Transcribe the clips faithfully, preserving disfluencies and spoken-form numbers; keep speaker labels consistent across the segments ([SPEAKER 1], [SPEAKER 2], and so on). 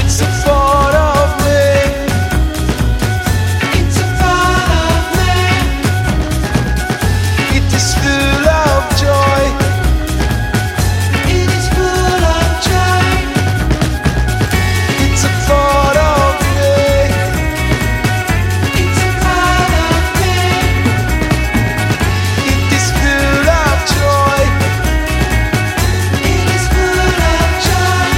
[SPEAKER 1] It's a part of me.
[SPEAKER 2] It's a part of me.
[SPEAKER 1] It is full of joy.
[SPEAKER 2] It is full of joy.
[SPEAKER 1] It's a part of me.
[SPEAKER 2] It's a part of me.
[SPEAKER 1] It is full of joy.
[SPEAKER 2] It is full of joy.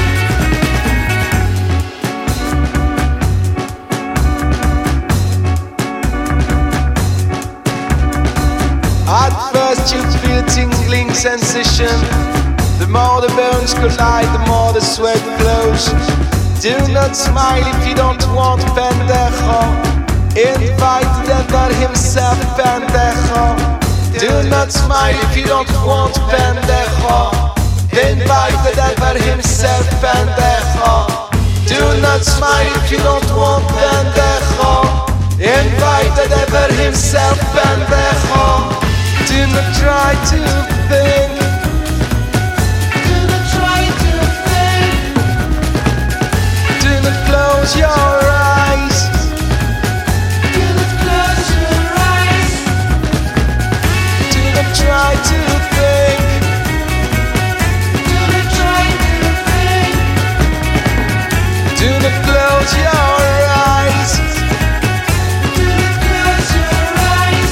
[SPEAKER 1] At first you feel tingling sensation. The more the bones collide, the more the sweat flows. Do not smile if you don't want pendejo. Invite the devil himself, pendejo. Do not smile if you don't want pendejo. Invite the devil himself, pendejo. Do not smile if you don't want pendejo. Invite the devil himself, pendejo. Do not try to think.
[SPEAKER 2] Do not try to think.
[SPEAKER 1] Do not close your eyes.
[SPEAKER 2] Do not close your eyes.
[SPEAKER 1] Do not try to think.
[SPEAKER 2] Do not try to think.
[SPEAKER 1] Do not close your eyes.
[SPEAKER 2] Do not close your eyes.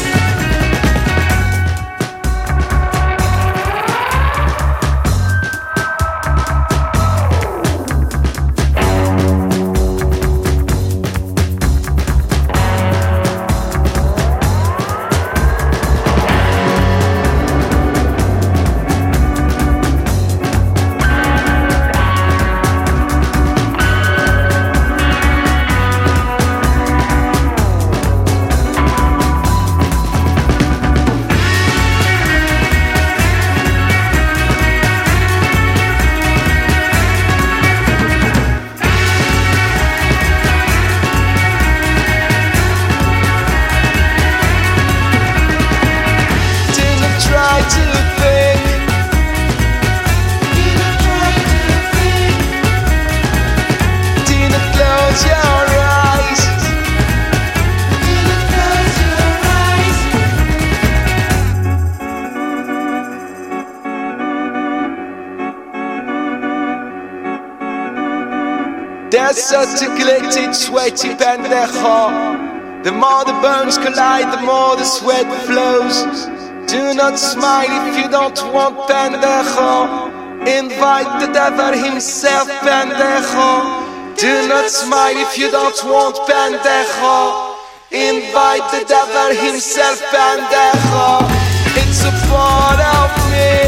[SPEAKER 1] Do not try to think.
[SPEAKER 2] Do not try to think.
[SPEAKER 1] Do not close your eyes.
[SPEAKER 2] Do not close your eyes.
[SPEAKER 1] There's articulated, sweaty pendejo. The more the bones collide, the more the sweat flows. Do not smile if you don't want pendejo. Invite the devil himself, pendejo. Do not smile if you don't want pendejo. Invite the devil himself, pendejo. It's a part of me.